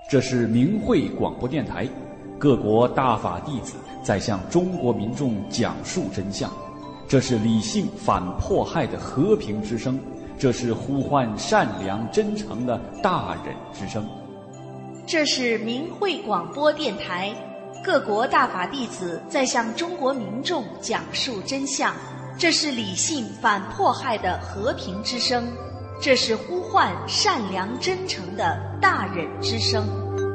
这是明慧广播电台，各国大法弟子在向中国民众讲述真相。这是理性反迫害的和平之声，这是呼唤善良真诚的大忍之声。 这是明慧广播电台，各国大法弟子在向中国民众讲述真相。这是理性反迫害的和平之声，这是呼唤善良真诚的大忍之声。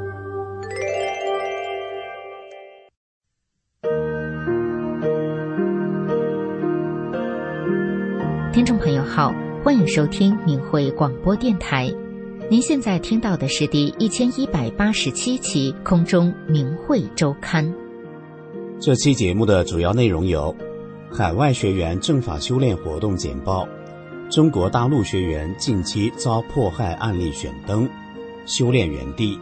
听众朋友好，欢迎收听明慧广播电台。您现在听到的是第1187期空中明慧周刊。 这期节目的主要内容有：海外学员正法修炼活动简报，中国大陆学员近期遭迫害案例选灯，修炼园地。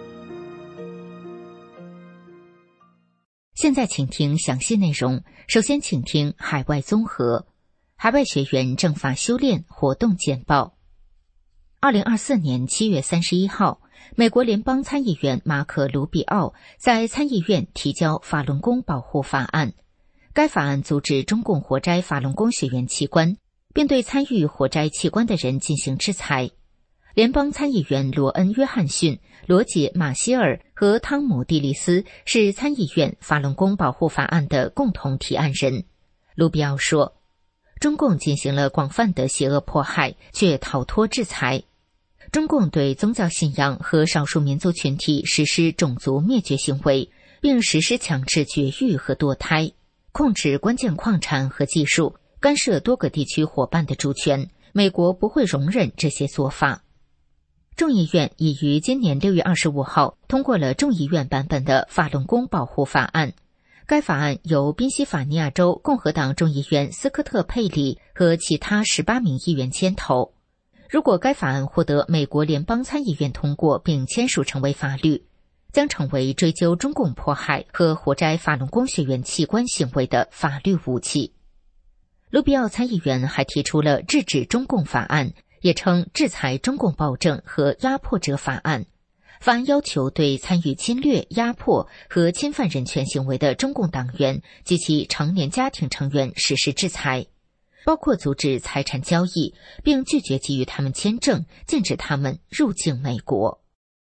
现在请听详细内容。首先请听海外综合。海外学员正法修炼活动简报。2024年7月31号，美国联邦参议员马可·卢比奥在参议院提交法轮功保护法案。该法案阻止中共活摘法轮功学员器官，并对参与活摘器官的人进行制裁。联邦参议员罗恩·约翰逊、罗杰·马歇尔和汤姆·蒂利斯是参议院法轮功保护法案的共同提案人。卢比奥说，中共进行了广泛的邪恶迫害，却逃脱制裁。中共对宗教信仰和少数民族群体实施种族灭绝行为，并实施强制绝育和堕胎，控制关键矿产和技术，干涉多个地区伙伴的主权。美国不会容忍这些做法。众议院已于今年6月25号通过了众议院版本的法轮功保护法案。该法案由宾夕法尼亚州共和党众议员斯科特·佩里和其他18名议员牵头。如果该法案获得美国联邦参议院通过并签署成为法律，将成为追究中共迫害和活摘法轮功学员器官行为的法律武器。卢比奥参议员还提出了制止中共法案，也称制裁中共暴政和压迫者法案。法案要求对参与侵略、压迫和侵犯人权行为的中共党员及其成年家庭成员实施制裁，包括阻止财产交易，并拒绝给予他们签证，禁止他们入境美国。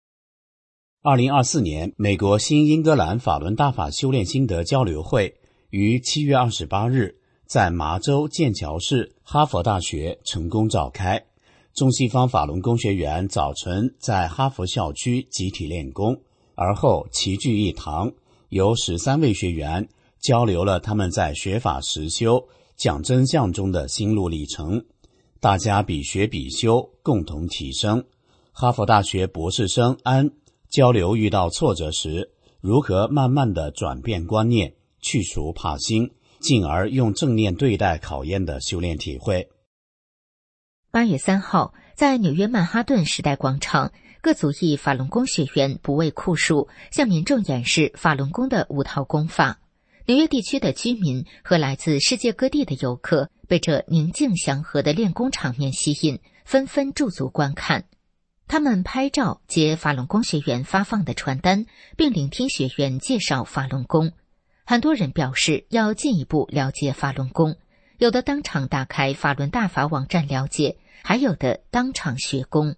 2024年，美国新英格兰法轮大法修炼心得交流会于7月28日在麻州剑桥市哈佛大学成功召开。中西方法轮功学员早晨在哈佛校区集体练功，而后齐聚一堂，由13位学员交流了他们在学法实修、讲真相中的心路历程。大家比学比修，共同提升。哈佛大学博士生安交流遇到挫折时，如何慢慢地转变观念，去除怕心，进而用正念对待考验的修炼体会。 8月3号，在纽约曼哈顿时代广场，各族裔法轮功学员不畏酷暑，向民众演示法轮功的5套功法。纽约地区的居民和来自世界各地的游客被这宁静祥和的练功场面吸引，纷纷驻足观看。他们拍照、接法轮功学员发放的传单，并聆听学员介绍法轮功。很多人表示要进一步了解法轮功，有的当场打开法轮大法网站了解，还有的当场学功。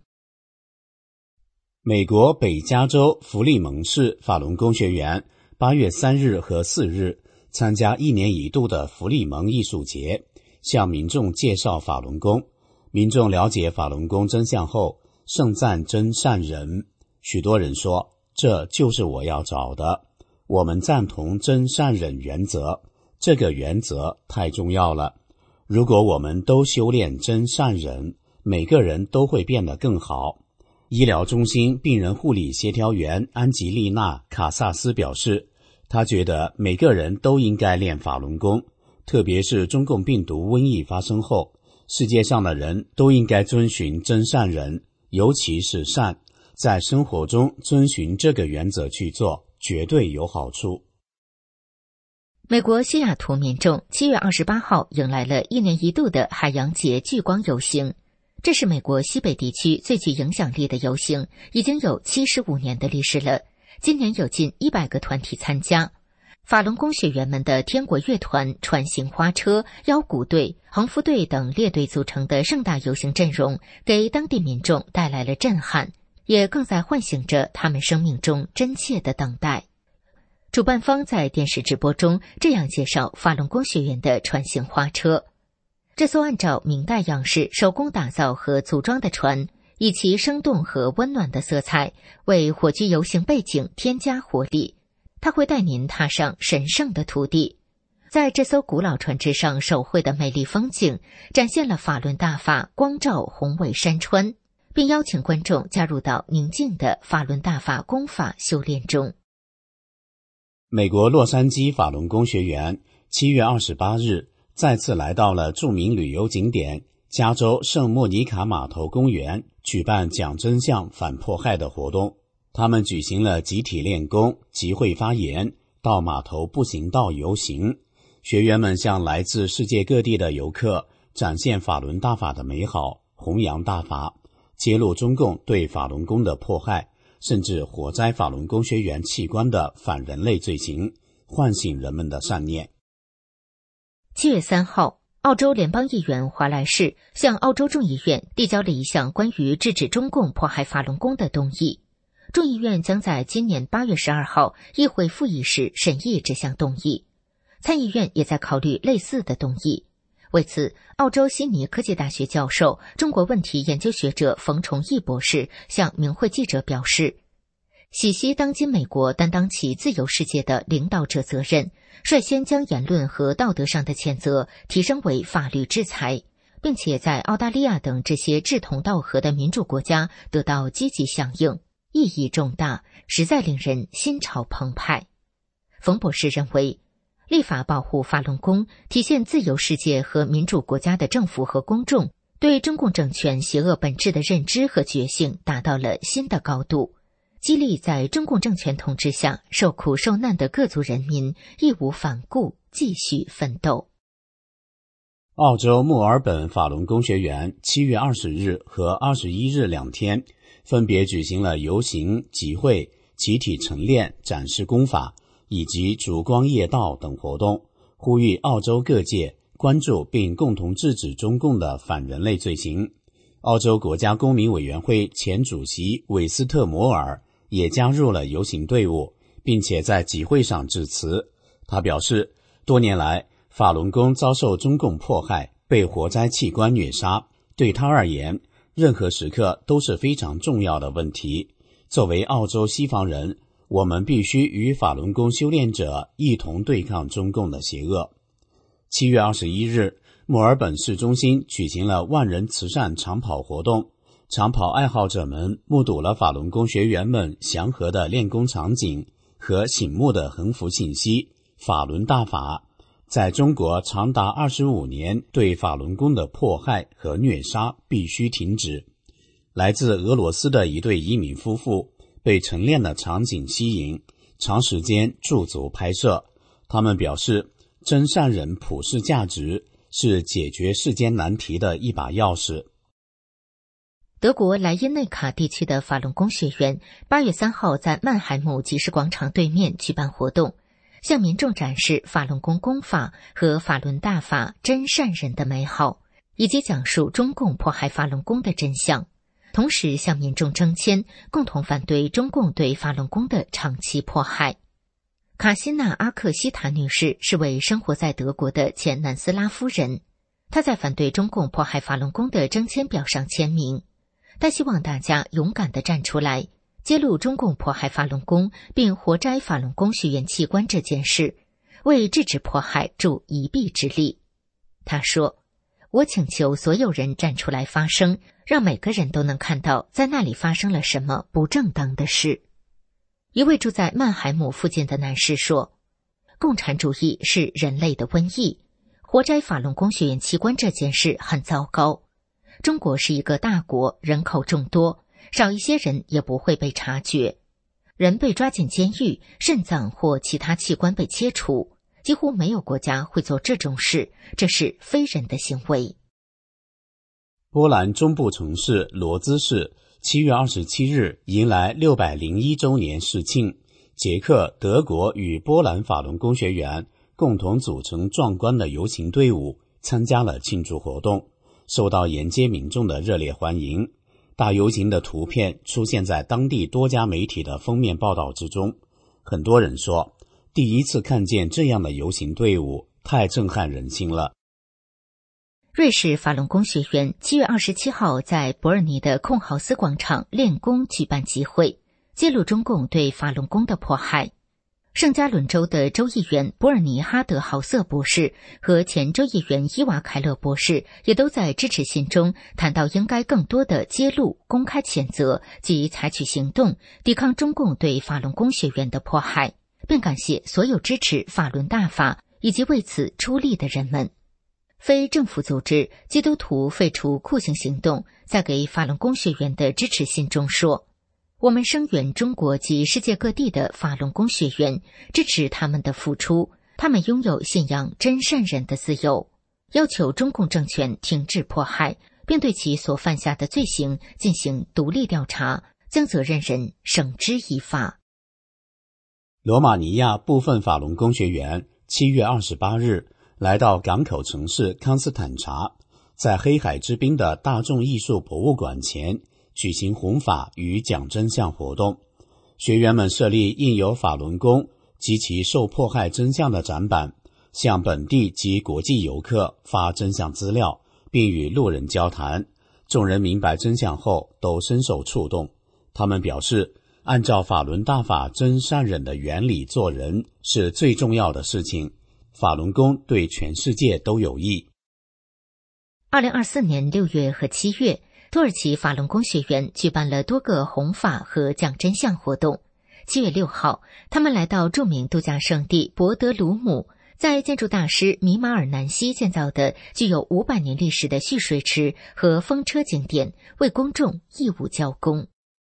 美国北加州弗利蒙市法轮功学员8月3日和4日参加1年一度的弗利蒙艺术节，向民众介绍法轮功。民众了解法轮功真相后，盛赞真善忍。许多人说，这就是我要找的。我们赞同真善忍原则，这个原则太重要了。如果我们都修炼真善忍，每个人都会变得更好。医疗中心病人护理协调员安吉丽娜·卡萨斯表示，她觉得每个人都应该练法轮功，特别是中共病毒瘟疫发生后，世界上的人都应该遵循真善忍，尤其是善，在生活中遵循这个原则去做，绝对有好处。 美国西雅图民众7月28号迎来了1年一度的海洋节聚光游行。 这是美国西北地区最具影响力的游行，已经有75年的历史了。今年有近100个团体参加。法轮功学员们的天国乐团、船形花车、腰鼓队、横幅队等列队组成的盛大游行阵容，给当地民众带来了震撼，也更在唤醒着他们生命中真切的等待。主办方在电视直播中这样介绍法轮功学员的船形花车：这艘按照明代样式手工打造和组装的船，以其生动和温暖的色彩为火炬游行背景添加活力。它会带您踏上神圣的土地，在这艘古老船只上手绘的美丽风景，展现了法轮大法光照宏伟山川，并邀请观众加入到宁静的法轮大法功法修炼中。 美国洛杉矶法轮功学员7月28日再次来到了著名旅游景点加州圣莫尼卡码头公园，举办讲真相反迫害的活动。他们举行了集体练功、集会发言、到码头步行道游行。学员们向来自世界各地的游客展现法轮大法的美好，弘扬大法，揭露中共对法轮功的迫害，甚至火摘法轮功学员器官的反人类罪行，唤醒人们的善念。 7月3号，澳洲联邦议员华莱士向澳洲众议院递交了一项关于制止中共迫害法轮功的动议。众议院将在今年8月12号议会复议时审议这项动议。参议院也在考虑类似的动议。为此，澳洲悉尼科技大学教授、中国问题研究学者冯崇义博士向明慧记者表示，喜惜当今美国担当起自由世界的领导者责任，率先将言论和道德上的谴责提升为法律制裁，并且在澳大利亚等这些志同道合的民主国家得到积极响应，意义重大，实在令人心潮澎湃。冯博士认为，立法保护法轮功，体现自由世界和民主国家的政府和公众对中共政权邪恶本质的认知和觉醒达到了新的高度，激励在中共政权统治下受苦受难的各族人民义无反顾，继续奋斗。 澳洲墨尔本法轮功学员7月20日和21日2天分别举行了游行、集会、集体晨练、展示功法以及烛光夜道等活动，呼吁澳洲各界关注并共同制止中共的反人类罪行。澳洲国家公民委员会前主席韦斯特摩尔也加入了游行队伍，并且在集会上致辞。他表示，多年来法轮功遭受中共迫害，被活摘器官虐杀，对他而言，任何时刻都是非常重要的问题。作为澳洲西方人，我们必须与法轮功修炼者一同对抗中共的邪恶。7月21日，墨尔本市中心举行了万人慈善长跑活动，长跑爱好者们目睹了法轮功学员们祥和的练功场景和醒目的横幅信息：法轮大法，在中国长达25年对法轮功的迫害和虐杀必须停止。来自俄罗斯的一对移民夫妇被晨练的场景吸引，长时间驻足拍摄。他们表示，真善忍普世价值是解决世间难题的一把钥匙。 德国莱茵内卡地区的法轮功学员8月3号在曼海姆集市广场对面举办活动，向民众展示法轮功功法和法轮大法真善忍的美好，以及讲述中共迫害法轮功的真相，同时向民众征签，共同反对中共对法轮功的长期迫害。卡辛娜·阿克西塔女士是位生活在德国的前南斯拉夫人，她在反对中共迫害法轮功的征签表上签名。她希望大家勇敢地站出来，揭露中共迫害法轮功并活摘法轮功学员器官这件事，为制止迫害助一臂之力。她说，我请求所有人站出来发声，让每个人都能看到在那里发生了什么不正当的事。一位住在曼海姆附近的男士说，共产主义是人类的瘟疫，活摘法轮功学员器官这件事很糟糕。中国是一个大国，人口众多，少一些人也不会被察觉。人被抓进监狱，肾脏或其他器官被切除，几乎没有国家会做这种事，这是非人的行为。 波兰中部城市罗兹市7月27日迎来601周年世庆，捷克、德国与波兰法轮功学员共同组成壮观的游行队伍，参加了庆祝活动，受到沿街民众的热烈欢迎。大游行的图片出现在当地多家媒体的封面报道之中。很多人说，第一次看见这样的游行队伍，太震撼人心了。 瑞士法轮功学员7月27号在伯尔尼的空豪斯广场练功举办集会，揭露中共对法轮功的迫害。圣加仑州的州议员伯尔尼哈德豪瑟博士和前州议员伊瓦凯勒博士也都在支持信中谈到应该更多的揭露、公开谴责及采取行动，抵抗中共对法轮功学员的迫害，并感谢所有支持法轮大法以及为此出力的人们。非政府组织基督徒废除酷刑行动在给法轮功学员的支持信中说，我们声援中国及世界各地的法轮功学员，支持他们的付出，他们拥有信仰真善人的自由，要求中共政权停止迫害，并对其所犯下的罪行进行独立调查，将责任人绳之以法。 罗马尼亚部分法轮功学员7月28日来到港口城市康斯坦察，在黑海之滨的大众艺术博物馆前举行弘法与讲真相活动。学员们设立印有法轮功及其受迫害真相的展板，向本地及国际游客发真相资料，并与路人交谈。众人明白真相后都深受触动。他们表示，按照法轮大法真善忍的原理做人是最重要的事情，法轮功对全世界都有益。 2024年6月和7月，土耳其法轮功学员举办了多个弘法和讲真相活动。7月6号，他们来到著名度假胜地博德鲁姆，在建筑大师米马尔南西建造的具有500年历史的蓄水池和风车景点，为公众义务交功。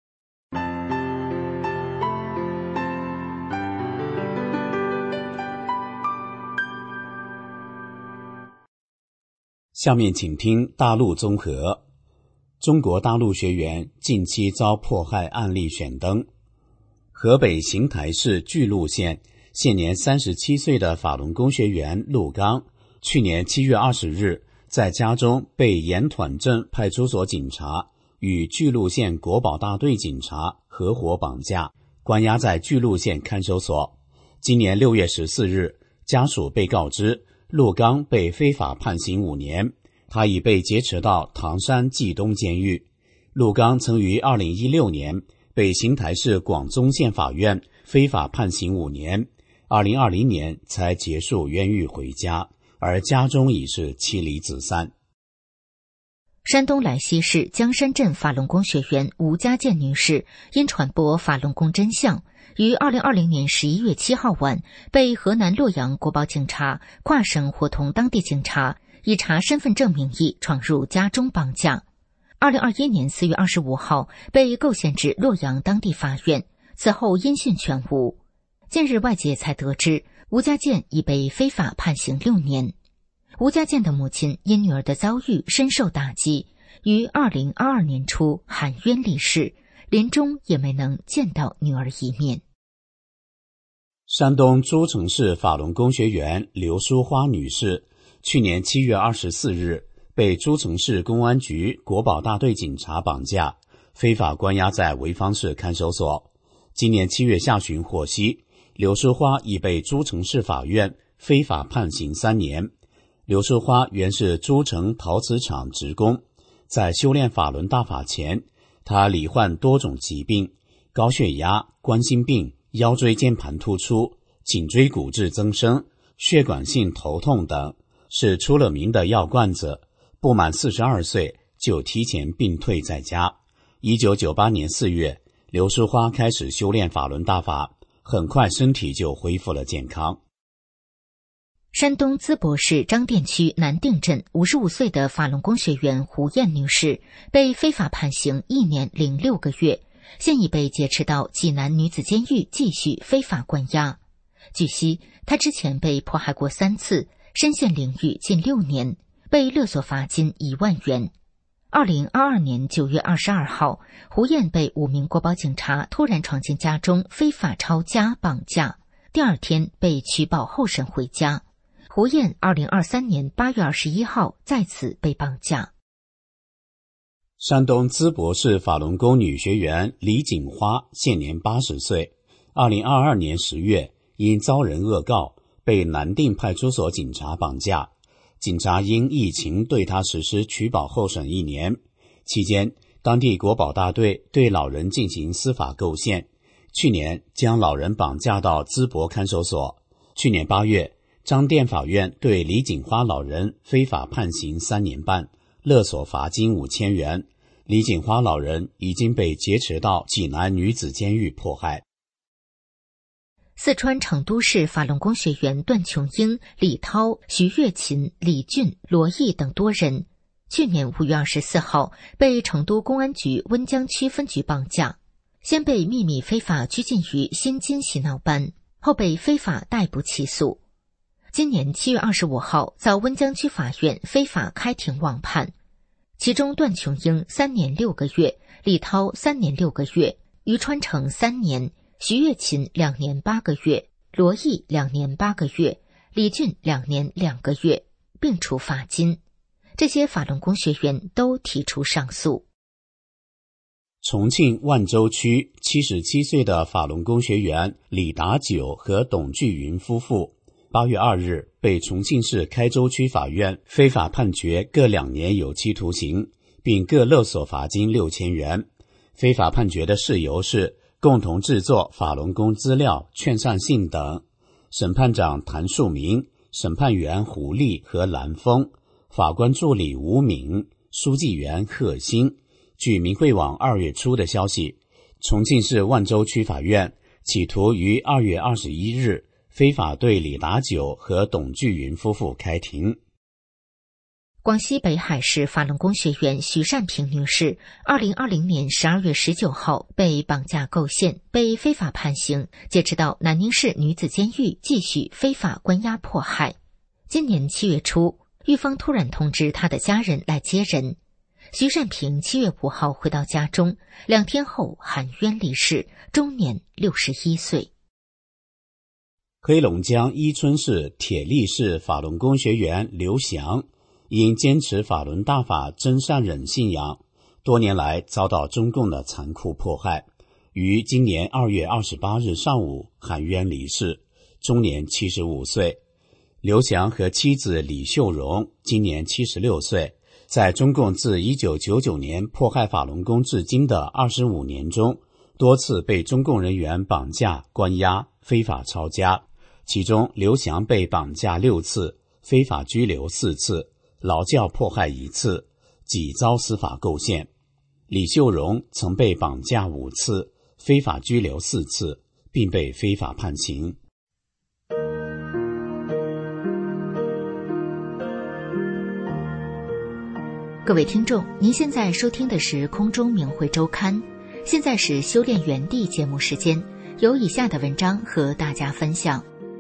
下面请听大陆综合。中国大陆学员近期遭迫害案例选登。河北邢台市巨鹿县现年37岁的法轮功学员陆刚，去年7月20日在家中被盐团镇派出所警察与巨鹿县国保大队警察合伙绑架，关押在巨鹿县看守所。今年6月14日，家属被告知陆刚被非法判刑5年，他已被劫持到唐山冀东监狱。陆刚曾于2016年被邢台市广宗县法院非法判刑5年，2020年才结束冤狱回家，而家中已是妻离子散。 山东莱西市江山镇法轮功学员吴家健女士因传播法轮功真相，于2020年11月7号晚被河南洛阳国保警察跨省伙同当地警察以查身份证名义闯入家中绑架。2021年4月25号被构陷至洛阳当地法院，此后音讯全无。近日外界才得知，吴家健已被非法判刑6年。吴家健的母亲因女儿的遭遇深受打击，于2022年初含冤离世，临终也没能见到女儿一面。 山东诸城市法轮功学员刘淑花女士，去年7月24日被诸城市公安局国保大队警察绑架，非法关押在潍坊市看守所。今年7月下旬获悉，刘淑花已被诸城市法院非法判刑3年。刘淑花原是诸城陶瓷厂职工，在修炼法轮大法前，她罹患多种疾病，高血压、冠心病、腰椎间盘突出、颈椎骨质增生、血管性头痛等，是出了名的药罐子。不满42岁就提前病退在家。1998年4月，刘淑花开始修炼法轮大法，很快身体就恢复了健康。 山东淄博市张店区南定镇55岁的法轮功学员胡艳女士被非法判刑1年零6个月，现已被劫持到济南女子监狱继续非法关押。据悉，她之前被迫害过3次，身陷囹圄近6年，被勒索罚金1万元。 2022年9月22号，胡燕被5名国保警察突然闯进家中非法抄家绑架，第二天被取保候审回家。胡燕2023年8月21号再次被绑架。 山东淄博市法轮功女学员李锦花现年80岁，2022年10月因遭人恶告，被南定派出所警察绑架。警察因疫情对他实施取保候审1年，期间当地国保大队对老人进行司法构陷，去年将老人绑架到淄博看守所。去年8月，张店法院对李锦花老人非法判刑3年半，勒索罚金5000元。李锦花老人已经被劫持到济南女子监狱迫害。 四川成都市法轮功学员段琼英、李涛、徐月琴、李俊、罗毅等多人，去年5月24号被成都公安局温江区分局绑架，先被秘密非法拘禁于新津洗脑班，后被非法逮捕起诉。今年7月25号遭温江区法院非法开庭网判，其中段琼英3年6个月，李涛3年6个月，于川成3年，徐月琴2年8个月，罗毅2年8个月，李俊2年2个月，并处罚金。这些法轮功学员都提出上诉。 重庆万州区77岁的法轮功学员李达九和董巨云夫妇8月2日被重庆市开州区法院非法判决各2年有期徒刑，并各勒索罚金6000元。非法判决的事由是共同制作法轮功资料、劝善信等。审判长谭树明、审判员胡丽和蓝峰、法官助理吴敏、书记员贺新。据明慧网2月初的消息，重庆市万州区法院企图于2月21日非法对李达九和董巨云夫妇开庭。 广西北海市法轮功学员徐善平女士2020年12月19号被绑架构陷，被非法判刑，劫持到南宁市女子监狱继续非法关押迫害。今年7月初，狱方突然通知她的家人来接人。徐善平7月5号回到家中，2天后含冤离世，终年61岁。 黑龙江伊春市铁力市法轮功学员刘翔因坚持法轮大法真善忍信仰，多年来遭到中共的残酷迫害，于今年2月28日上午含冤离世，终年75岁。刘翔和妻子李秀荣今年76岁，在中共自1999年迫害法轮功至今的25年中，多次被中共人员绑架、关押、非法抄家，其中刘翔被绑架6次，非法拘留4次，劳教迫害1次，几遭司法构陷。李秀荣曾被绑架5次，非法拘留4次，并被非法判刑。 各位听众，您现在收听的是空中明慧周刊，现在是修炼原地节目时间，有以下的文章和大家分享。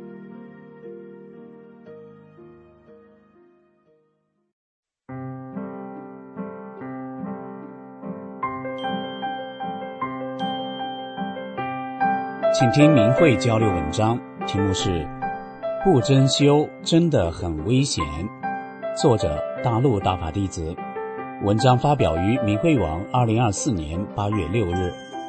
请听明慧交流文章，题目是不真修真的很危险，作者大陆大法弟子。文章发表于明慧网2024年8月6日。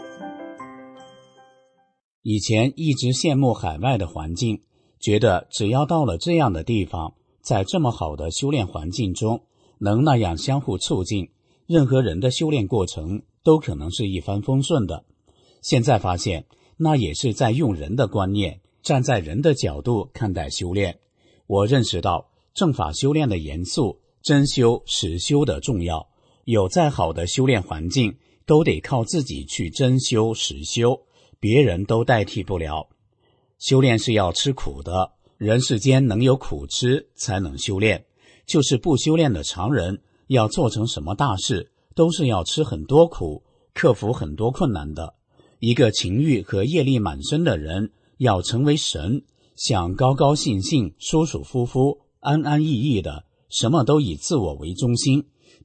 以前一直羡慕海外的环境，觉得只要到了这样的地方，在这么好的修炼环境中，能那样相互促进，任何人的修炼过程都可能是一帆风顺的。现在发现，那也是在用人的观念，站在人的角度看待修炼。我认识到正法修炼的严肃，真修实修的重要，有再好的修炼环境，都得靠自己去真修实修，别人都代替不了。修炼是要吃苦的，人世间能有苦吃才能修炼，就是不修炼的常人，要做成什么大事，都是要吃很多苦，克服很多困难的。一个情欲和业力满身的人，要成为神，想高高兴兴、舒舒服服、安安逸逸的，什么都以自我为中心，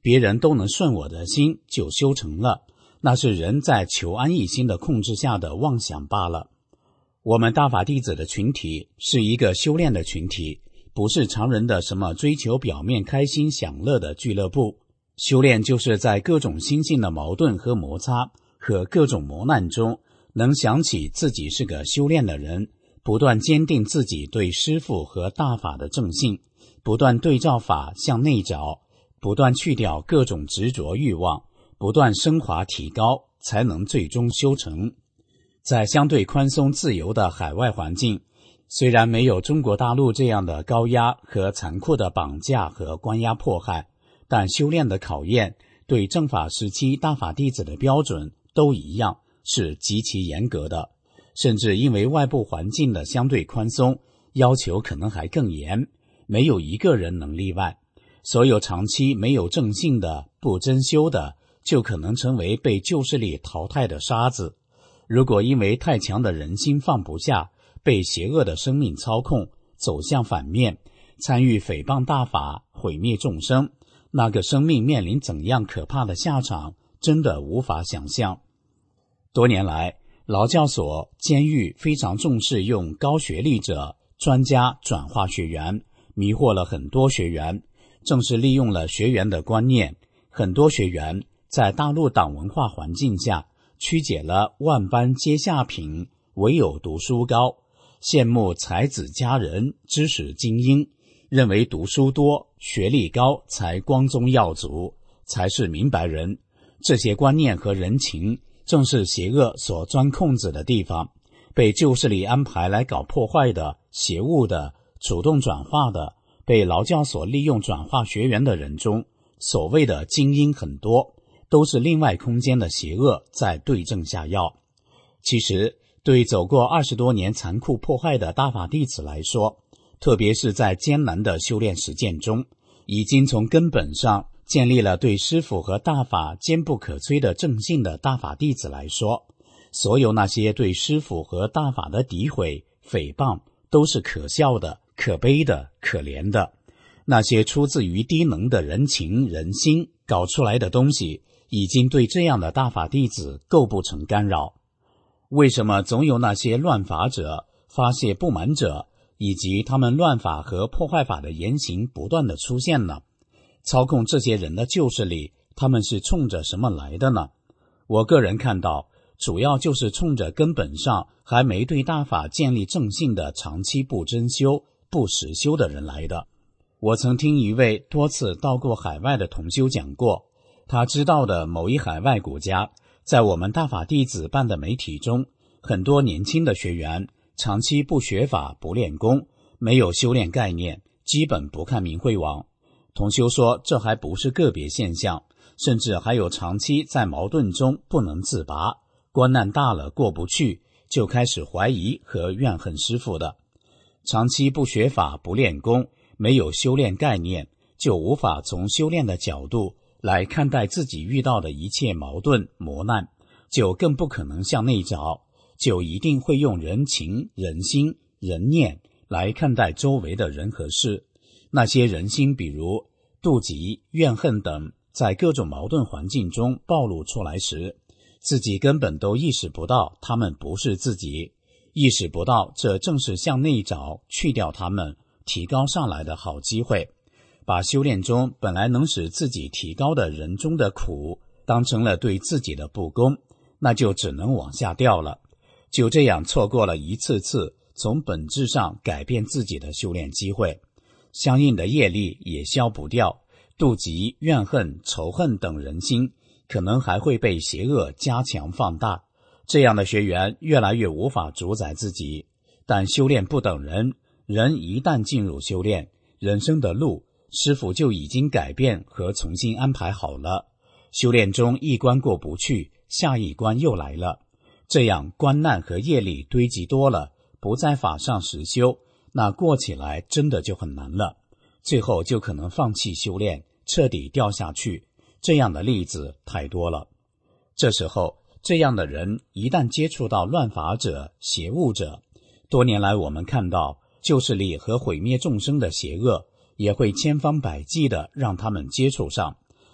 别人都能顺我的心就修成了，那是人在求安逸心的控制下的妄想罢了。我们大法弟子的群体是一个修炼的群体，不是常人的什么追求表面开心享乐的俱乐部。修炼就是在各种心性的矛盾和摩擦和各种磨难中，能想起自己是个修炼的人，不断坚定自己对师父和大法的正信，不断对照法向内找，不断去掉各种执着欲望，不断升华提高，才能最终修成。在相对宽松自由的海外环境，虽然没有中国大陆这样的高压和残酷的绑架和关押迫害，但修炼的考验对正法时期大法弟子的标准都一样，是极其严格的，甚至因为外部环境的相对宽松，要求可能还更严，没有一个人能例外。所有长期没有正信的、不真修的，就可能成为被旧势力淘汰的沙子。如果因为太强的人心放不下，被邪恶的生命操控，走向反面，参与诽谤大法，毁灭众生，那个生命面临怎样可怕的下场，真的无法想象。多年来，劳教所、监狱非常重视用高学历者、专家转化学员，迷惑了很多学员。正是利用了学员的观念，很多学员在大陆党文化环境下曲解了万般皆下品，唯有读书高，羡慕才子佳人、知识精英，认为读书多、学历高才光宗耀祖，才是明白人。这些观念和人情正是邪恶所钻空子的地方，被旧势力安排来搞破坏的、邪物的、主动转化的，被劳教所利用转化学员的人中，所谓的精英很多，都是另外空间的邪恶在对症下药。其实对走过20多年残酷迫害的大法弟子来说，特别是在艰难的修炼实践中，已经从根本上建立了对师父和大法坚不可摧的正信的大法弟子来说，所有那些对师父和大法的诋毁、诽谤都是可笑的、可悲的、可怜的。那些出自于低能的人情人心搞出来的东西，已经对这样的大法弟子构不成干扰。为什么总有那些乱法者、发泄不满者，以及他们乱法和破坏法的言行不断的出现呢？操控这些人的旧势力，他们是冲着什么来的呢？我个人看到，主要就是冲着根本上还没对大法建立正信的长期不真修、不实修的人来的。我曾听一位多次到过海外的同修讲过，他知道的某一海外国家，在我们大法弟子办的媒体中，很多年轻的学员长期不学法、不练功，没有修炼概念，基本不看明慧网。同修说，这还不是个别现象，甚至还有长期在矛盾中不能自拔，关难大了过不去，就开始怀疑和怨恨师父的。长期不学法、不练功，没有修炼概念，就无法从修炼的角度来看待自己遇到的一切矛盾磨难，就更不可能向内找，就一定会用人情、人心、人念来看待周围的人和事。那些人心比如妒忌、怨恨等，在各种矛盾环境中暴露出来时，自己根本都意识不到他们不是自己，意识不到这正是向内找、去掉他们、提高上来的好机会。把修炼中本来能使自己提高的人中的苦当成了对自己的不公，那就只能往下掉了。就这样错过了一次次从本质上改变自己的修炼机会，相应的业力也消不掉，妒忌、怨恨、仇恨等人心可能还会被邪恶加强放大。这样的学员越来越无法主宰自己。但修炼不等人，人一旦进入修炼，人生的路师父就已经改变和重新安排好了。修炼中一关过不去，下一关又来了。这样关难和业力堆积多了，不在法上实修，那过起来真的就很难了，最后就可能放弃修炼，彻底掉下去。这样的例子太多了。这时候，这样的人一旦接触到乱法者、邪物者，多年来我们看到旧势力和毁灭众生的邪恶，也会千方百计地让他们接触上，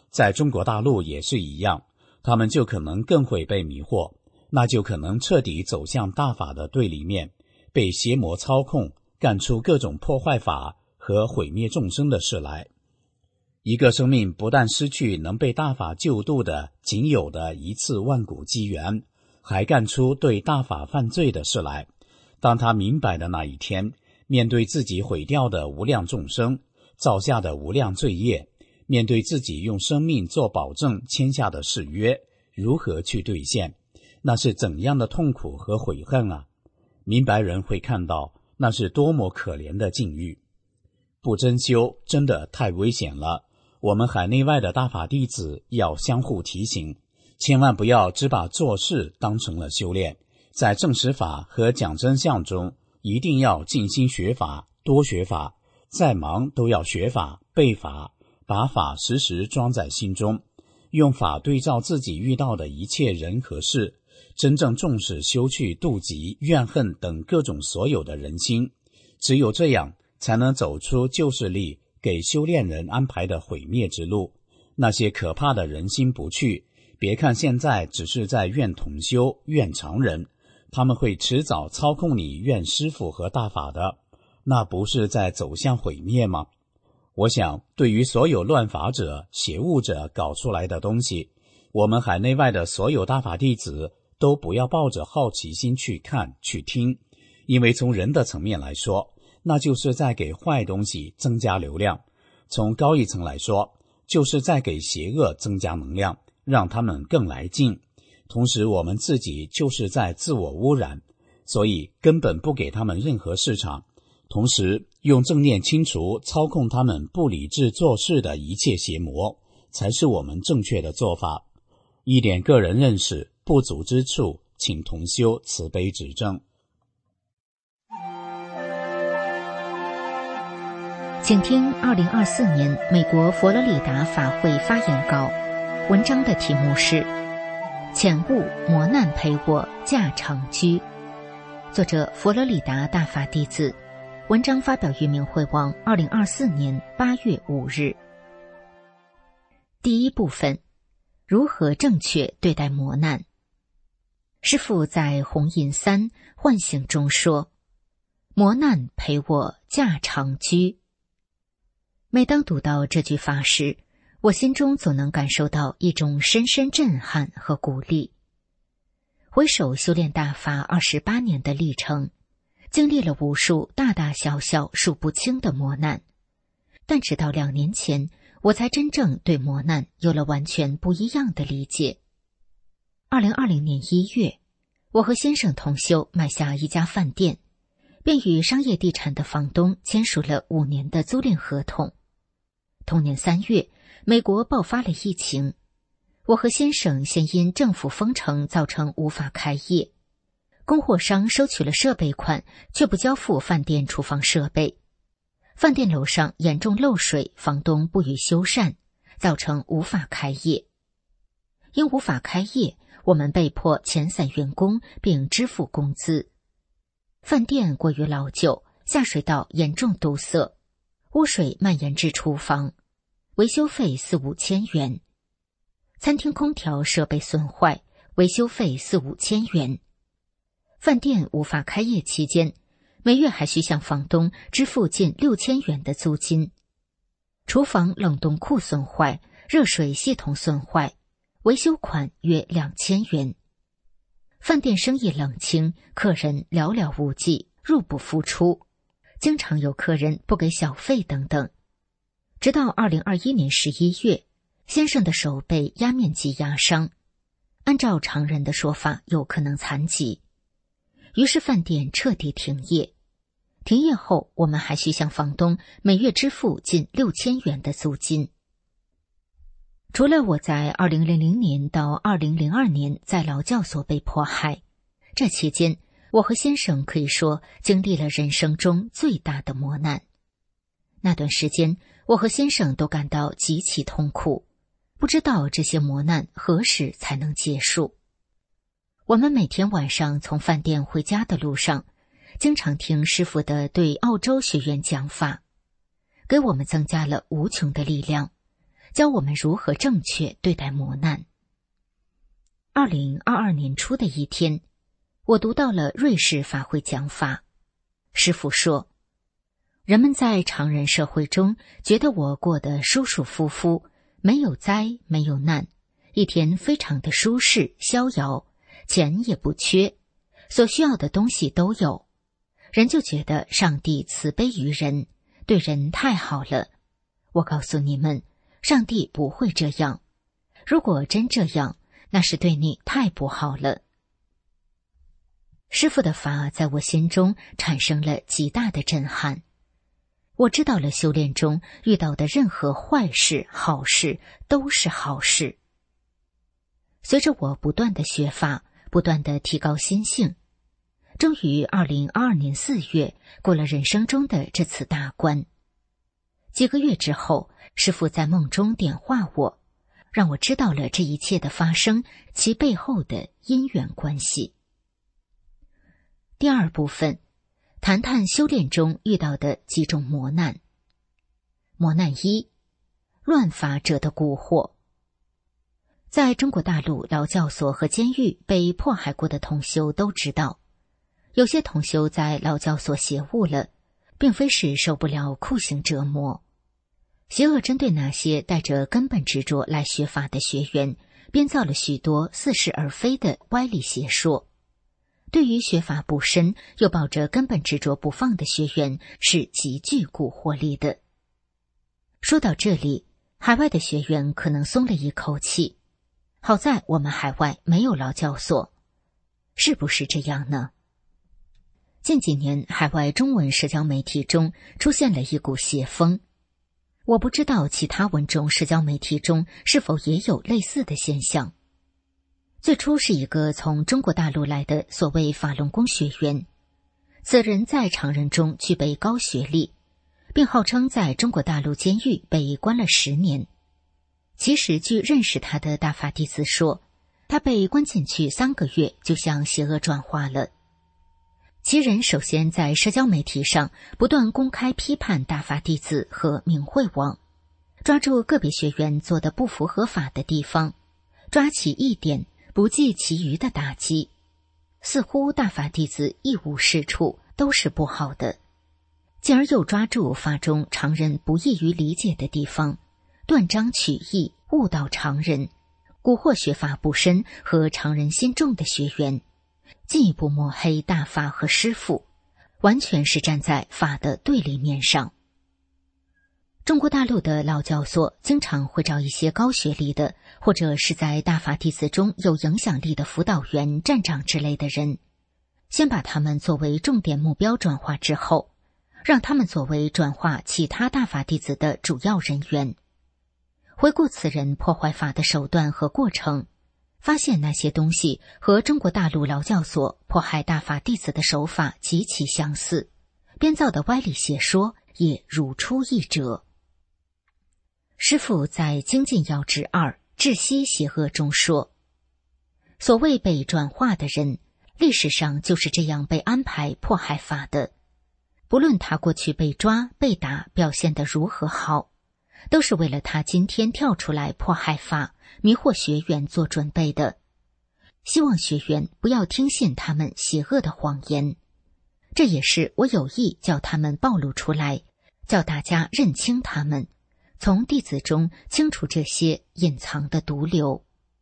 在中国大陆也是一样，他们就可能更会被迷惑，那就可能彻底走向大法的对立面，被邪魔操控，干出各种破坏法和毁灭众生的事来。一个生命不但失去能被大法救度的仅有的一次万古机缘，还干出对大法犯罪的事来。当他明白的那一天，面对自己毁掉的无量众生，造下的无量罪业，面对自己用生命做保证签下的誓约，如何去兑现？那是怎样的痛苦和悔恨啊！明白人会看到，那是多么可怜的境遇。不真修真的太危险了，我们海内外的大法弟子要相互提醒，千万不要只把做事当成了修炼，在证实法和讲真相中，一定要尽心学法，多学法，再忙都要学法、背法，把法时时装在心中，用法对照自己遇到的一切人和事，真正重视修去妒忌、怨恨等各种所有的人心。只有这样，才能走出旧势力给修炼人安排的毁灭之路。那些可怕的人心不去，别看现在只是在怨同修、怨常人，他们会迟早操控你怨师父和大法的，那不是在走向毁灭吗？我想，对于所有乱法者、邪物者搞出来的东西，我们海内外的所有大法弟子都不要抱着好奇心去看、去听，因为从人的层面来说，那就是在给坏东西增加流量；从高一层来说，就是在给邪恶增加能量，让他们更来劲。同时，我们自己就是在自我污染，所以根本不给他们任何市场。同时，用正念清除操控他们不理智做事的一切邪魔，才是我们正确的做法。一点个人认识不足之处，请同修慈悲指正。 请听2024年美国佛罗里达法会发言稿，文章的题目是遣悟磨难陪我驾长居，作者佛罗里达大法弟子，文章发表于明慧网2024年8月5日。第一部分，如何正确对待磨难。师父在红印3唤醒中说，磨难陪我驾长居。每当读到这句法时，我心中总能感受到一种深深震撼和鼓励。回首修炼大法28年的历程，经历了无数大大小小数不清的磨难，但直到2年前，我才真正对磨难有了完全不一样的理解。2020年1月，我和先生同修买下一家饭店，便与商业地产的房东签署了5年的租赁合同。同年3月，美国爆发了疫情，我和先生先因政府封城造成无法开业，供货商收取了设备款，却不交付饭店厨房设备。饭店楼上严重漏水，房东不予修缮，造成无法开业。因无法开业，我们被迫遣散员工并支付工资。饭店过于老旧，下水道严重堵塞，污水蔓延至厨房，维修费4-5千元。餐厅空调设备损坏，维修费4-5千元。饭店无法开业期间，每月还需向房东支付近6千元的租金。厨房冷冻库损坏，热水系统损坏，维修款约2千元。饭店生意冷清，客人寥寥无几，入不敷出，经常有客人不给小费等等。直到2021年11月，先生的手被压面积压伤，按照常人的说法，有可能残疾。于是饭店彻底停业。停业后，我们还需向房东每月支付近6千元的租金。除了我在2000年到2002年在劳教所被迫害，这期间我和先生可以说经历了人生中最大的磨难。那段时间，我和先生都感到极其痛苦，不知道这些磨难何时才能结束。我们每天晚上从饭店回家的路上，经常听师父的对澳洲学员讲法，给我们增加了无穷的力量， 教我们如何正确对待磨难。2022年初的一天，我读到了瑞士法会讲法。师父说，人们在常人社会中觉得我过得舒舒服服，没有灾，没有难，一天非常的舒适逍遥，钱也不缺，所需要的东西都有，人就觉得上帝慈悲于人，对人太好了。我告诉你们，上帝不会这样，如果真这样，那是对你太不好了。师父的法在我心中产生了极大的震撼。我知道了修炼中遇到的任何坏事、好事都是好事。随着我不断的学法，不断的提高心性，终于2022年4月过了人生中的这次大关。几个月之后，师父在梦中点化我，让我知道了这一切的发生，其背后的因缘关系。第二部分，谈谈修炼中遇到的几种磨难。磨难一，乱法者的蛊惑。在中国大陆劳教所和监狱被迫害过的同修都知道，有些同修在劳教所邪悟了，并非是受不了酷刑折磨。邪恶针对那些带着根本执着来学法的学员，编造了许多似是而非的歪理邪说。对于学法不深又抱着根本执着不放的学员，是极具蛊惑力的。说到这里，海外的学员可能松了一口气，好在我们海外没有劳教所，是不是这样呢？近几年，海外中文社交媒体中出现了一股邪风，我不知道其他文种社交媒体中是否也有类似的现象。最初是一个从中国大陆来的所谓法轮功学员，此人在常人中具备高学历，并号称在中国大陆监狱被关了10年。其实据认识他的大法弟子说，他被关进去3个月就向邪恶转化了。其人首先在社交媒体上不断公开批判大法弟子和明慧网，抓住个别学员做的不符合法的地方，抓起一点不计其余的打击，似乎大法弟子一无是处，都是不好的。进而又抓住法中常人不易于理解的地方，断章取义，误导常人，蛊惑学法不深和常人心重的学员，进一步抹黑大法和师父，完全是站在法的对立面上。中国大陆的劳教所经常会找一些高学历的，或者是在大法弟子中有影响力的辅导员、站长之类的人，先把他们作为重点目标转化之后，让他们作为转化其他大法弟子的主要人员。回顾此人破坏法的手段和过程，发现那些东西和中国大陆劳教所迫害大法弟子的手法极其相似，编造的歪理邪说也如出一辙。师父在《精进要旨2窒息邪恶》中说，所谓被转化的人，历史上就是这样被安排迫害法的。不论他过去被抓被打表现得如何好，都是为了他今天跳出来迫害法，迷惑学员做准备的。希望学员不要听信他们邪恶的谎言，这也是我有意叫他们暴露出来，叫大家认清他们，从弟子中清除这些隐藏的毒瘤。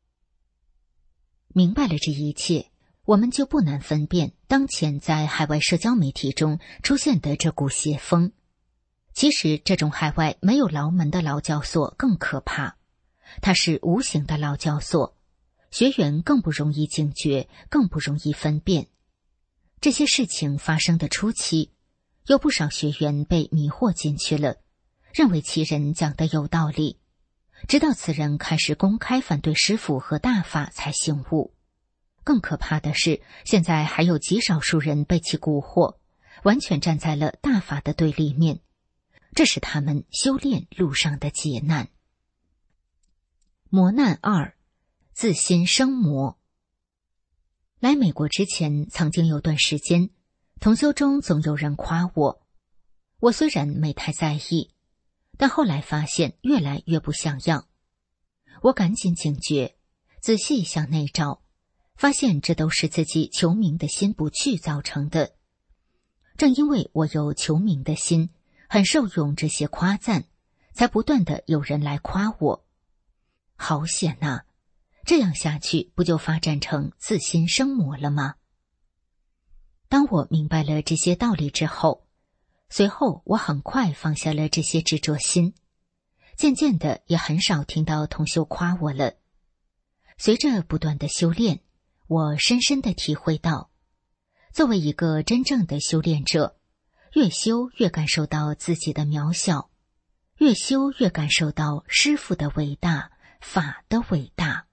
明白了这一切，我们就不难分辨当前在海外社交媒体中出现的这股邪风。其实这种海外没有牢门的劳教所更可怕，它是无形的劳教所，学员更不容易警觉，更不容易分辨。这些事情发生的初期，有不少学员被迷惑进去了，认为其人讲得有道理，直到此人开始公开反对师父和大法才醒悟。更可怕的是，现在还有极少数人被其蛊惑，完全站在了大法的对立面，这是他们修炼路上的劫难。磨难2，自心生魔。来美国之前，曾经有段时间，同修中总有人夸我，我虽然没太在意， 但后来发现越来越不像样。我赶紧警觉，仔细向内照，发现这都是自己求名的心不去造成的。正因为我有求名的心，很受用这些夸赞，才不断的有人来夸我。好险啊！这样下去不就发展成自心生魔了吗？当我明白了这些道理之后，随后我很快放下了这些执着心，渐渐的也很少听到同修夸我了。随着不断的修炼，我深深的体会到，作为一个真正的修炼者，越修越感受到自己的渺小，越修越感受到师父的伟大，法的伟大。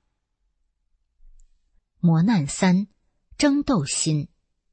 磨难3，争斗心。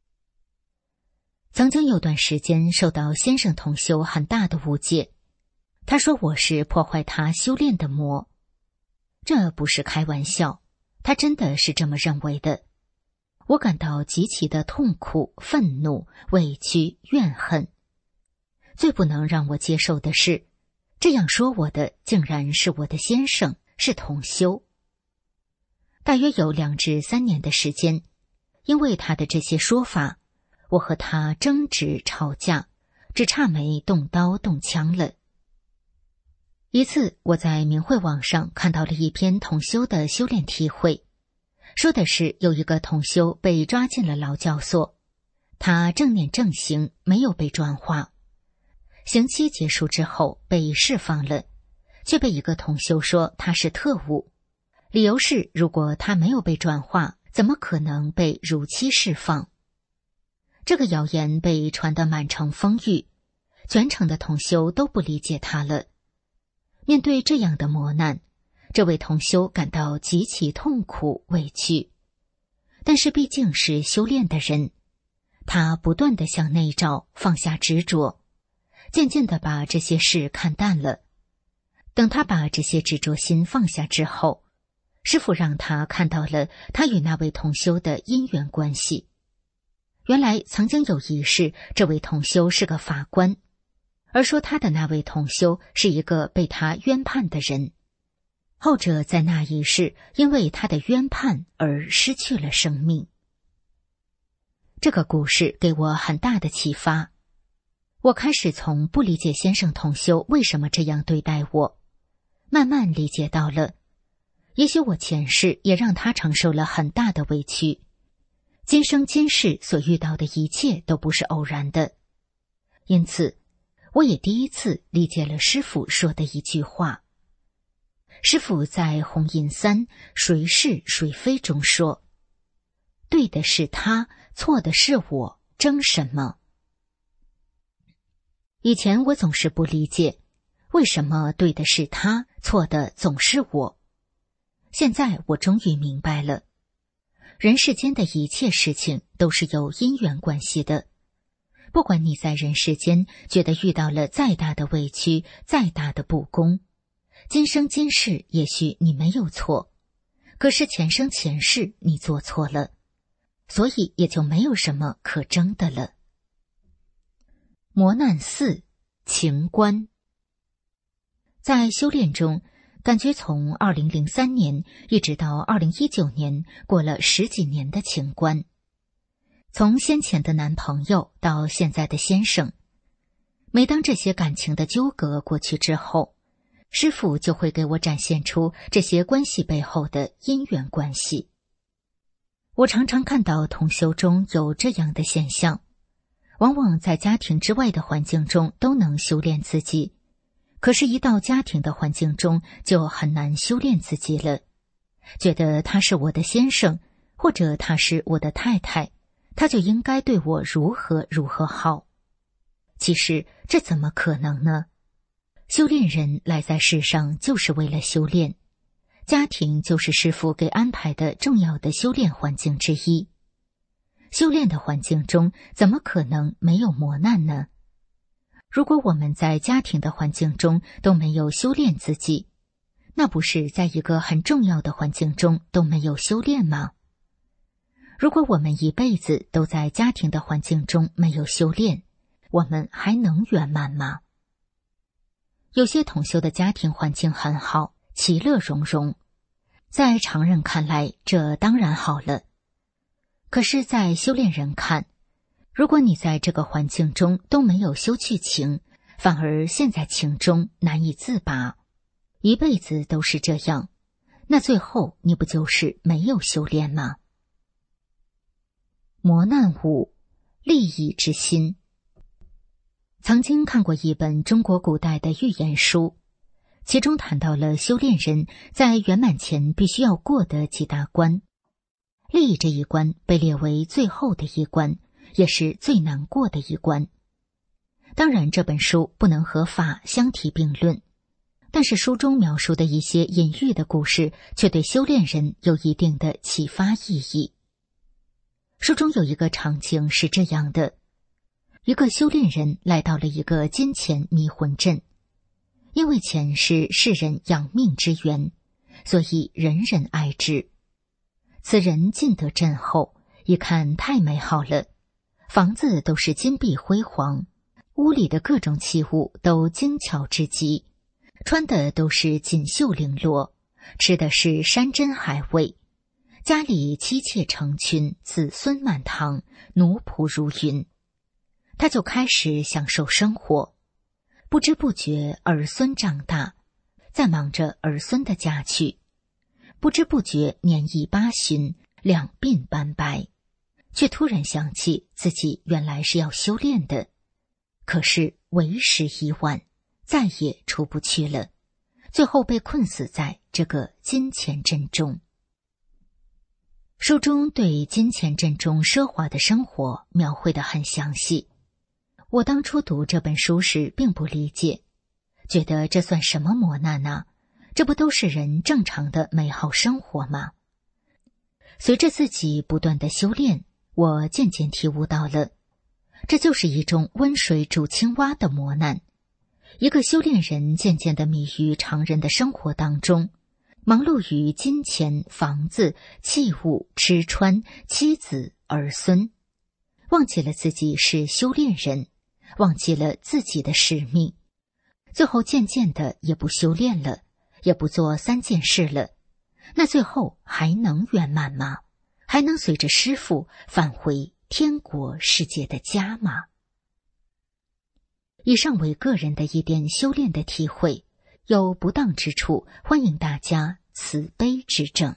曾经有段时间受到先生同修很大的误解，他说我是破坏他修炼的魔。这不是开玩笑，他真的是这么认为的。我感到极其的痛苦、愤怒、委屈、怨恨。最不能让我接受的是，这样说我的竟然是我的先生，是同修。大约有2至3年的时间，因为他的这些说法，我和他争执吵架，只差没动刀动枪了。一次，我在明慧网上看到了一篇同修的修炼体会，说的是有一个同修被抓进了劳教所，他正念正行，没有被转化。刑期结束之后被释放了，却被一个同修说他是特务，理由是如果他没有被转化，怎么可能被如期释放？这个谣言被传得满城风雨，全城的同修都不理解他了。面对这样的磨难，这位同修感到极其痛苦委屈，但是毕竟是修炼的人，他不断地向内照，放下执着，渐渐地把这些事看淡了。等他把这些执着心放下之后，师父让他看到了他与那位同修的因缘关系。原来曾经有一世，这位同修是个法官，而说他的那位同修是一个被他冤判的人。后者在那一世因为他的冤判而失去了生命。这个故事给我很大的启发，我开始从不理解先生同修为什么这样对待我，慢慢理解到了，也许我前世也让他承受了很大的委屈，今生今世所遇到的一切都不是偶然的。因此我也第一次理解了师父说的一句话。师父在弘引3谁是谁非中说，对的是他，错的是我，争什么？以前我总是不理解，为什么对的是他，错的总是我。现在我终于明白了，人世间的一切事情都是有因缘关系的。不管你在人世间觉得遇到了再大的委屈，再大的不公，今生今世也许你没有错，可是前生前世你做错了，所以也就没有什么可争的了。磨难4，情关。在修炼中，感觉从2003年一直到2019年，过了10几年的情关。从先前的男朋友到现在的先生，每当这些感情的纠葛过去之后，师父就会给我展现出这些关系背后的因缘关系。我常常看到同修中有这样的现象，往往在家庭之外的环境中都能修炼自己，可是一到家庭的环境中就很难修炼自己了，觉得他是我的先生，或者他是我的太太，他就应该对我如何如何好。其实这怎么可能呢？修炼人来在世上就是为了修炼，家庭就是师父给安排的重要的修炼环境之一。修炼的环境中怎么可能没有磨难呢？如果我们在家庭的环境中都没有修炼自己，那不是在一个很重要的环境中都没有修炼吗？如果我们一辈子都在家庭的环境中没有修炼，我们还能圆满吗？ 有些同修的家庭环境很好，其乐融融，在常人看来，这当然好了。可是在修炼人看，如果你在这个环境中都没有修去情，反而陷在情中难以自拔，一辈子都是这样，那最后你不就是没有修炼吗？磨难五，利益之心。曾经看过一本中国古代的寓言书，其中谈到了修炼人在圆满前必须要过的几大关。利益这一关被列为最后的一关，也是最难过的一关。当然这本书不能和法相提并论，但是书中描述的一些隐喻的故事却对修炼人有一定的启发意义。书中有一个场景是这样的，一个修炼人来到了一个金钱迷魂阵，因为钱是世人养命之源，所以人人爱之。此人进得阵后，一看太美好了，房子都是金碧辉煌，屋里的各种器物都精巧至极，穿的都是锦绣绫罗，吃的是山珍海味，家里妻妾成群，子孙满堂，奴仆如云。他就开始享受生活，不知不觉儿孙长大，在忙着儿孙的嫁娶，不知不觉年已80，两鬓斑白，却突然想起自己原来是要修炼的，可是为时已晚，再也出不去了，最后被困死在这个金钱阵中。书中对金钱阵中奢华的生活描绘得很详细。我当初读这本书时并不理解，觉得这算什么磨难啊？这不都是人正常的美好生活吗？随着自己不断的修炼，我渐渐体悟到了，这就是一种温水煮青蛙的磨难。一个修炼人渐渐地迷于常人的生活当中，忙碌于金钱、房子、器物、吃穿、妻子、儿孙，忘记了自己是修炼人，忘记了自己的使命，最后渐渐的也不修炼了，也不做3件事了，那最后还能圆满吗？还能随着师父返回天国世界的家吗？以上为个人的一点修炼的体会，有不当之处，欢迎大家慈悲指正。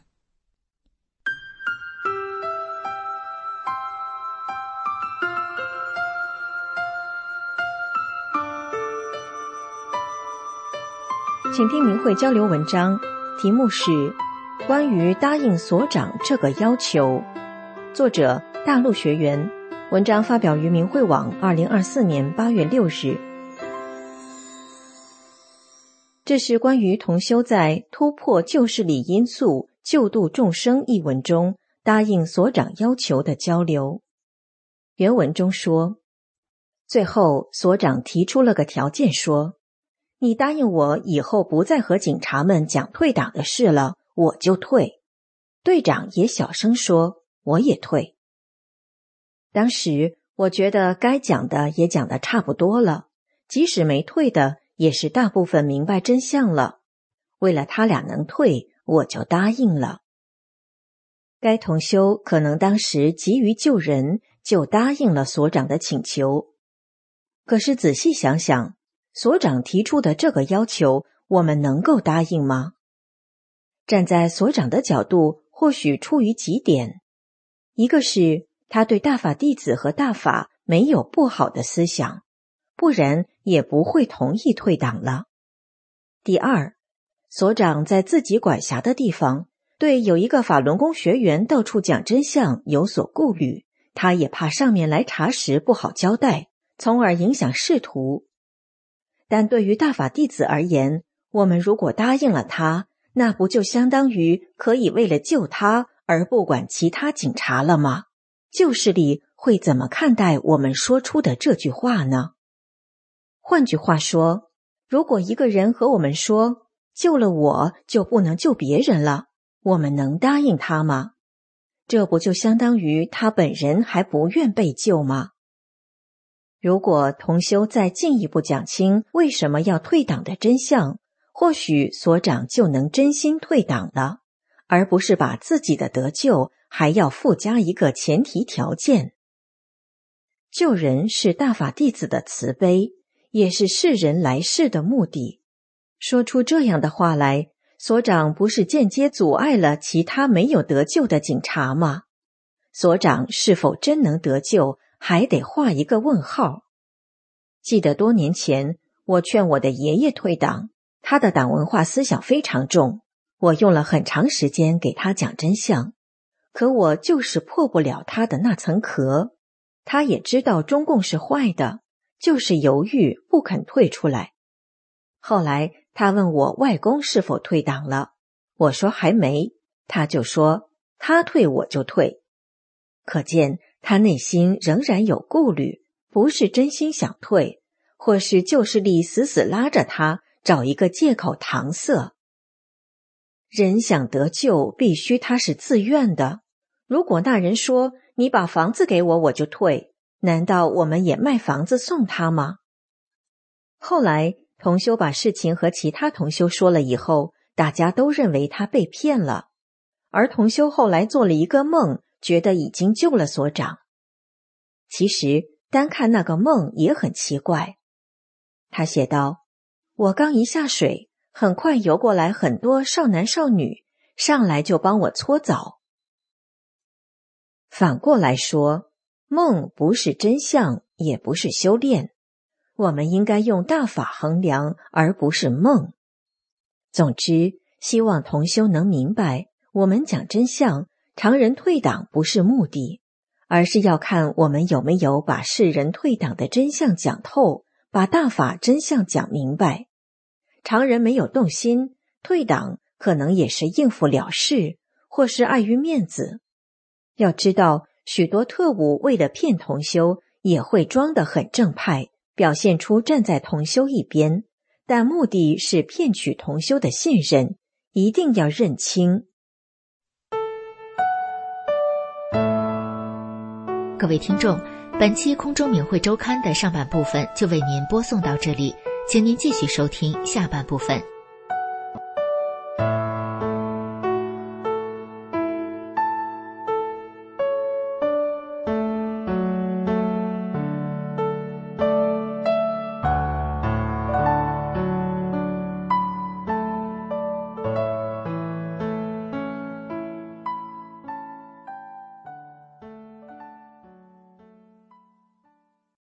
请听明慧交流文章，题目是关于答应所长这个要求，作者大陆学员，文章发表于明慧网2024年8月6日。这是关于同修在突破旧事理因素救度众生一文中答应所长要求的交流。原文中说，最后所长提出了个条件，说你答应我以后不再和警察们讲退党的事了，我就退。队长也小声说，我也退。当时我觉得该讲的也讲得差不多了，即使没退的也是大部分明白真相了，为了他俩能退，我就答应了。该同修可能当时急于救人，就答应了所长的请求。可是仔细想想，所长提出的这个要求，我们能够答应吗？站在所长的角度，或许出于几点。一个是他对大法弟子和大法没有不好的思想，不然也不会同意退党了。第二，所长在自己管辖的地方，对有一个法轮功学员到处讲真相有所顾虑，他也怕上面来查时不好交代，从而影响仕途。但对于大法弟子而言，我们如果答应了他，那不就相当于可以为了救他而不管其他警察了吗？旧势力会怎么看待我们说出的这句话呢？换句话说，如果一个人和我们说，救了我就不能救别人了，我们能答应他吗？这不就相当于他本人还不愿被救吗？ 如果同修再进一步讲清为什么要退党的真相，或许所长就能真心退党了，而不是把自己的得救还要附加一个前提条件。救人是大法弟子的慈悲，也是世人来世的目的。说出这样的话来，所长不是间接阻碍了其他没有得救的警察吗？所长是否真能得救，还得画一个问号。记得多年前，我劝我的爷爷退党，他的党文化思想非常重，我用了很长时间给他讲真相，可我就是破不了他的那层壳。他也知道中共是坏的，就是犹豫不肯退出来。后来他问我外公是否退党了，我说还没，他就说他退我就退。可见他内心仍然有顾虑，不是真心想退，或是旧势力死死拉着他，找一个借口搪塞。人想得救，必须他是自愿的。如果那人说你把房子给我，我就退，难道我们也卖房子送他吗？后来同修把事情和其他同修说了以后，大家都认为他被骗了，而同修后来做了一个梦，觉得已经救了所长。其实单看那个梦也很奇怪。他写道，我刚一下水，很快游过来很多少男少女，上来就帮我搓澡。反过来说，梦不是真相，也不是修炼，我们应该用大法衡量，而不是梦。总之，希望同修能明白，我们讲真相，常人退党不是目的，而是要看我们有没有把世人退党的真相讲透，把大法真相讲明白。常人没有动心，退党可能也是应付了事，或是碍于面子。要知道，许多特务为了骗同修，也会装得很正派，表现出站在同修一边，但目的是骗取同修的信任，一定要认清。 各位听众，本期空中明慧周刊的上半部分就为您播送到这里，请您继续收听下半部分。